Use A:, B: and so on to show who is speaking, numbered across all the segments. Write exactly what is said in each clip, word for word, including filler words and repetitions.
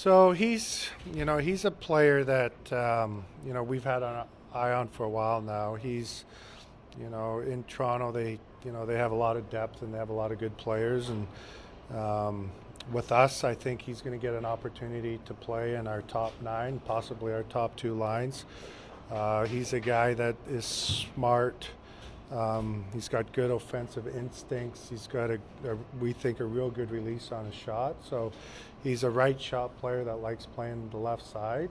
A: So he's, you know, he's a player that um, you know we've had an eye on for a while now. He's, you know, in Toronto they, you know, they have a lot of depth and they have a lot of good players. And um, with us, I think he's going to get an opportunity to play in our top nine, possibly our top two lines. Uh, he's a guy that is smart. Um, he's got good offensive instincts. He's got a, a, we think, a real good release on his shot. So he's a right shot player that likes playing the left side.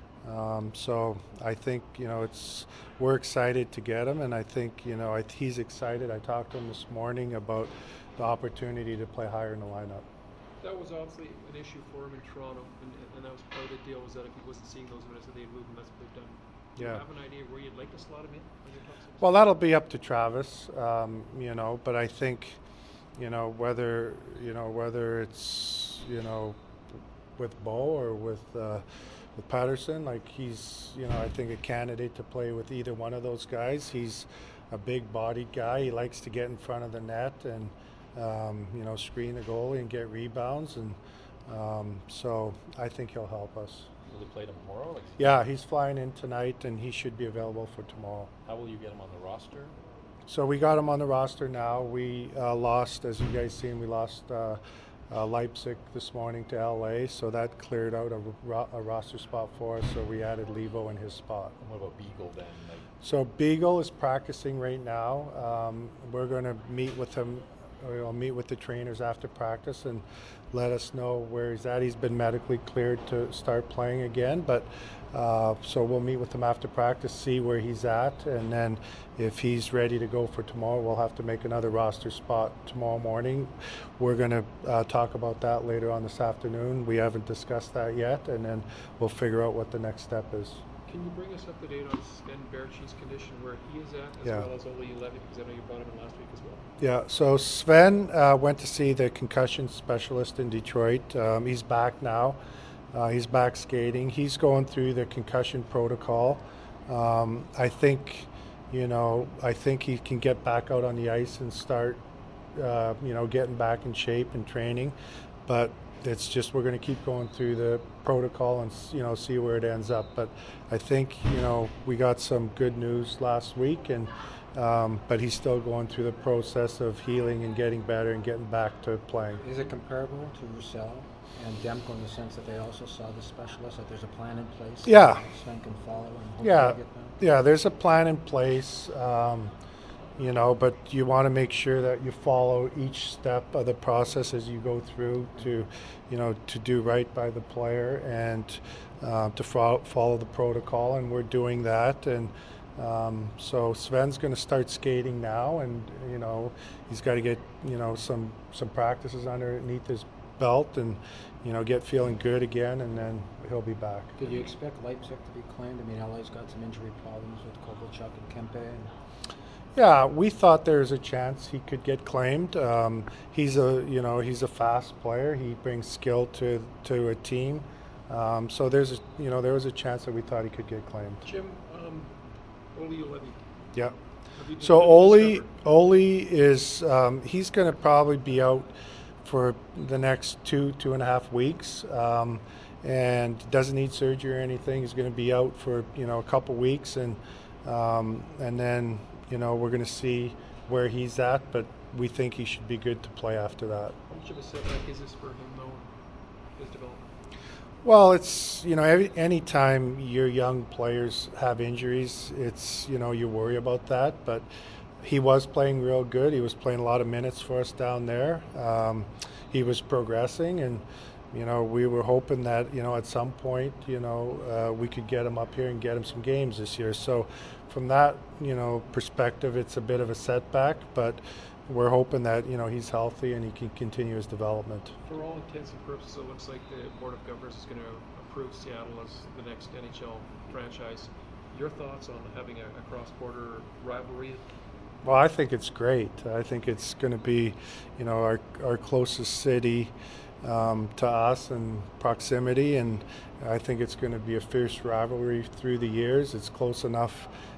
A: Um, so I think, you know, it's we're excited to get him, and I think, you know, I, he's excited. I talked to him this morning about the opportunity to play higher in the lineup.
B: That was obviously an issue for him in Toronto, and, and that was part of the deal, was that if he wasn't seeing those minutes, that they'd move him. That's what they've done. Do you
A: Yeah.
B: have an idea where you'd like to slot him in on your top six?
A: Well, that'll be up to Travis, um, you know. But I think, you know, whether you know whether it's you know with Bo or with uh, with Patterson, like he's you know I think a candidate to play with either one of those guys. He's a big-bodied guy. He likes to get in front of the net and um, you know screen the goalie and get rebounds, and um, so I think he'll help us.
C: Will he play tomorrow? Like,
A: Yeah, he's flying in tonight, and he should be available for tomorrow.
C: how will you get him on the roster?
A: So we got him on the roster now. We uh, lost, as you guys seen, we lost uh, uh, Leipzig this morning to L A, so that cleared out a, ro- a roster spot for us. So we added Levo in his spot.
C: And what about Beagle then? Like,
A: So Beagle is practicing right now. Um, we're going to meet with him. We'll meet with the trainers after practice and let us know where he's at. He's been medically cleared to start playing again, but uh, so we'll meet with him after practice, see where he's at, and then if he's ready to go for tomorrow, we'll have to make another roster spot tomorrow morning. We're going to uh, talk about that later on this afternoon. We haven't discussed that yet, and then we'll figure out what the next step is.
B: Can you bring us up to date on Sven Berchi's condition, where he is at, as
A: Yeah.
B: well as Ole Levy, because I know you brought him in last week as well?
A: Yeah, so Sven uh, went to see the concussion specialist in Detroit. Um, he's back now. Uh, he's back skating. He's going through the concussion protocol. Um, I think, you know, I think he can get back out on the ice and start, uh, you know, getting back in shape and training. But it's just we're going to keep going through the protocol and you know see where it ends up. But I think you know we got some good news last week, and um, but he's still going through the process of healing and getting better and getting back to playing.
D: Is it comparable to Roussel and Demko in the sense that they also saw the specialist, that there's a plan in place?
A: Yeah.
D: That Sven can follow and hopefully
A: Yeah,
D: get them?
A: yeah. There's a plan in place. Um, you know, but you want to make sure that you follow each step of the process as you go through to, you know, to do right by the player and uh, to fo- follow the protocol, and we're doing that. And um, so Sven's going to start skating now, and you know, he's got to get you know some some practices underneath his belt, and you know, get feeling good again, and then he'll be back.
D: Did you expect Leipzig to be claimed? I mean, L A's got some injury problems with Kovalchuk and Kempe. And
A: Yeah, we thought there was a chance he could get claimed. Um, he's a you know he's a fast player. He brings skill to to a team. Um, so there's a, you know there was a chance that we thought he could get claimed.
B: Jim, um, Ole Levy.
A: Yeah.
B: Have you
A: So
B: been
A: Ole
B: discovered?
A: Ole is um, he's going to probably be out for the next two two and a half weeks, um, and doesn't need surgery or anything. He's going to be out for you know a couple weeks, and um, and then. You know, we're going to see where he's at, but we think he should be good to play after that.
B: How much of a setback is this for him, though, his development?
A: Well, it's, you know, every, anytime your young players have injuries, it's, you know, you worry about that. But he was playing real good. He was playing a lot of minutes for us down there. Um, he was progressing, and, you know, we were hoping that, you know, at some point, you know, uh, we could get him up here and get him some games this year. So from that, you know, perspective, it's a bit of a setback, but we're hoping that, you know, he's healthy and he can continue his development.
B: For all intents and purposes, it looks like the Board of Governors is going to approve Seattle as the next N H L franchise. Your thoughts on having a, a cross-border rivalry?
A: Well, I think it's great. I think it's going to be, you know, our our closest city um, to us in proximity, and I think it's going to be a fierce rivalry through the years. It's close enough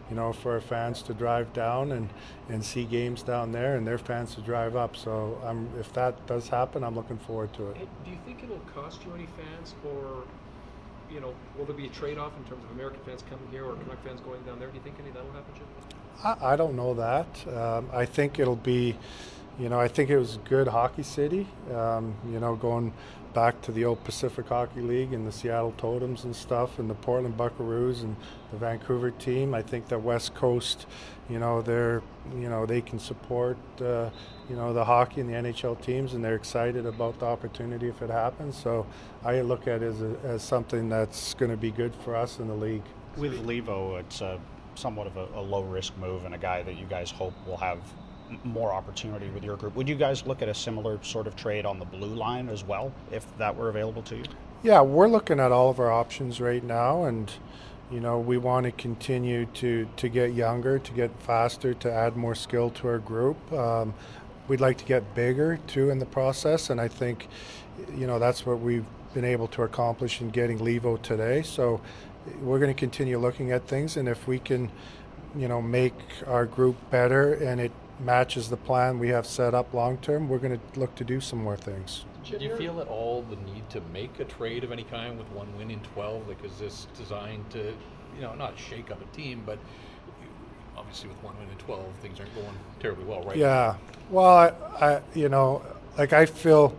A: you know, for our fans to drive down and, and see games down there, and their fans to drive up. So um, if that does happen, I'm looking forward to it.
B: Hey, do you think it'll cost you any fans, or, you know, will there be a trade-off in terms of American fans coming here or Canuck fans going down there? Do you think any of that will happen, Jim?
A: I, I don't know that. Um, I think it'll be, you know, I think it was a good hockey city, um, you know, going back to the old Pacific Hockey League and the Seattle Totems and stuff, and the Portland Buckaroos and the Vancouver team. I think that West Coast, you know, they're, you know, they can support, uh, you know, the hockey and the N H L teams, and they're excited about the opportunity if it happens. So I look at it as, a, as something that's going to be good for us in the league.
E: With Leivo, it's a, somewhat of a, a low-risk move and a guy that you guys hope will have more opportunity with your group. Would you guys look at a similar sort of trade on the blue line as well, if that were available to you?
A: Yeah, we're looking at all of our options right now, and you know, we want to continue to, to get younger, to get faster, to add more skill to our group. Um, we'd like to get bigger too in the process, and I think, you know, that's what we've been able to accomplish in getting Leivo today. So we're going to continue looking at things, and if we can, you know, make our group better and it matches the plan we have set up long term, we're going to look to do some more things.
C: Do you feel at all the need to make a trade of any kind with one win in twelve? Like, is this designed to, you know, not shake up a team, but obviously with one win in twelve, things aren't going terribly well, right?
A: Yeah. Well, I, I you know, like I feel,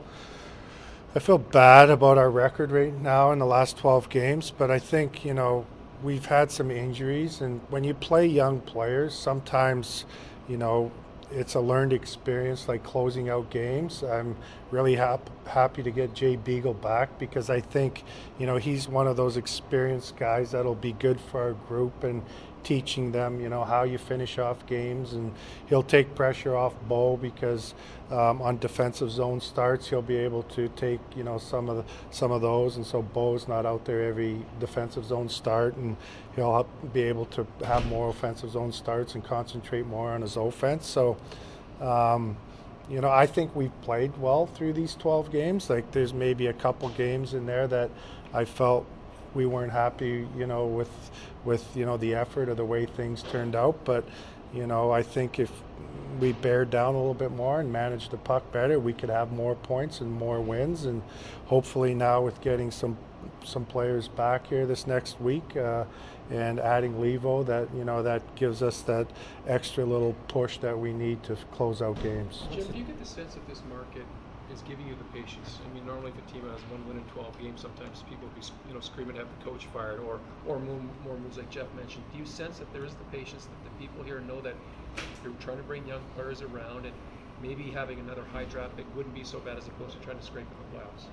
A: I feel bad about our record right now in the last twelve games, but I think, you know, we've had some injuries, and when you play young players, sometimes, you know, it's a learned experience, like closing out games. I'm really hap- happy to get Jay Beagle back, because I think, you know, he's one of those experienced guys that'll be good for our group and teaching them, you know, how you finish off games, and he'll take pressure off Bo, because um, on defensive zone starts he'll be able to take, you know, some of the, some of those, and so Bo's not out there every defensive zone start, and he'll be able to have more offensive zone starts and concentrate more on his offense. So um, you know, I think we've played well through these twelve games. Like, there's maybe a couple games in there that I felt we weren't happy, you know, with with you know the effort or the way things turned out. But you know, I think if we bared down a little bit more and managed the puck better, we could have more points and more wins. And hopefully now, with getting some some players back here this next week uh, and adding Leivo, that you know that gives us that extra little push that we need to close out games.
B: Jim, do you get the sense that this market is giving you the patience? I mean, normally if a team has one win in twelve games, sometimes people will be, you know, screaming to have the coach fired, or or more, more moves like Jeff mentioned. Do you sense that there is the patience, that the people here know that they're trying to bring young players around, and maybe having another high draft pick wouldn't be so bad as opposed to trying to scrape in the playoffs?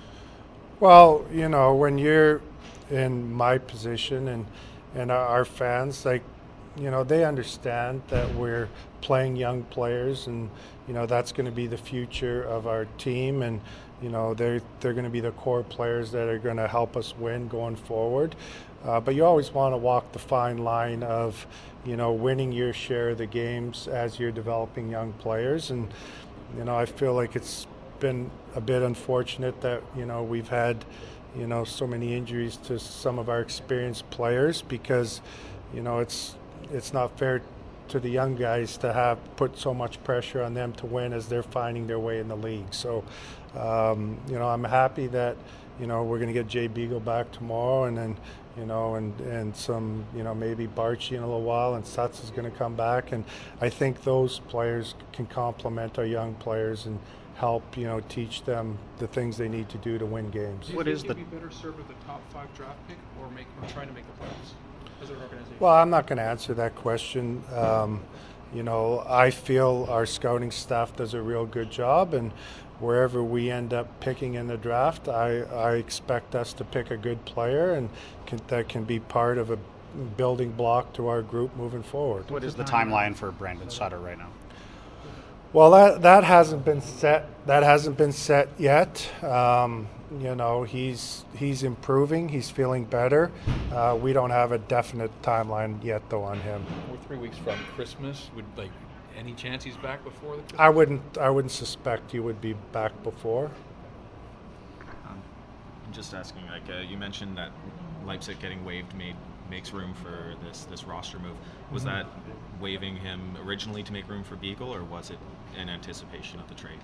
A: Well, you know, when you're in my position and and our fans, like, you know, they understand that we're playing young players, and you know that's going to be the future of our team, and you know they're they're going to be the core players that are going to help us win going forward. Uh, but you always want to walk the fine line of, you know, winning your share of the games as you're developing young players. And you know, I feel like it's been a bit unfortunate that, you know, we've had, you know, so many injuries to some of our experienced players, because, you know, it's it's not fair to the young guys to have put so much pressure on them to win as they're finding their way in the league. So, um, you know, I'm happy that, you know, we're going to get Jay Beagle back tomorrow, and then, you know, and, and some, you know, maybe Barchi in a little while, and Sutz is going to come back. And I think those players can complement our young players and help, you know, teach them the things they need to do to win games.
B: Do you
E: What
B: think
E: is
B: you'd
E: the-
B: be better served with a top five draft pick, or make or trying to make the playoffs as an organization?
A: Well, I'm not going to answer that question. Um, you know, I feel our scouting staff does a real good job, and wherever we end up picking in the draft, I, I expect us to pick a good player, and can, that can be part of a building block to our group moving forward.
E: What is the timeline for Brandon Sutter right now?
A: Well, that that hasn't been set. That hasn't been set yet. Um, you know, he's he's improving. He's feeling better. Uh, we don't have a definite timeline yet, though, on him.
C: We're three weeks from Christmas. Would, like, any chance he's back before the Christmas?
A: I wouldn't. I wouldn't suspect he would be back before.
F: Um, I'm just asking, like, uh, you mentioned that Leipzig getting waived made makes room for this this roster move. Was
A: Mm-hmm.
F: that waiving him originally to make room for Beagle, or was it in anticipation of the trade?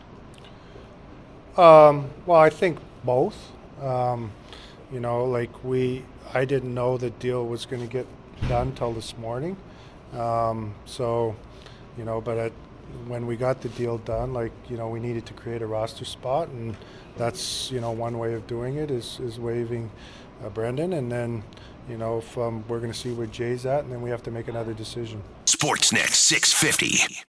A: Um, well, I think both. Um, you know, like we, I didn't know the deal was going to get done till this morning. Um, so, you know, but at, when we got the deal done, like, you know, we needed to create a roster spot, and that's, you know, one way of doing it is, is waiving uh, Brendan, and then, you know, if, um, we're going to see where Jay's at, and then we have to make another decision.
G: Sportsnet six fifty.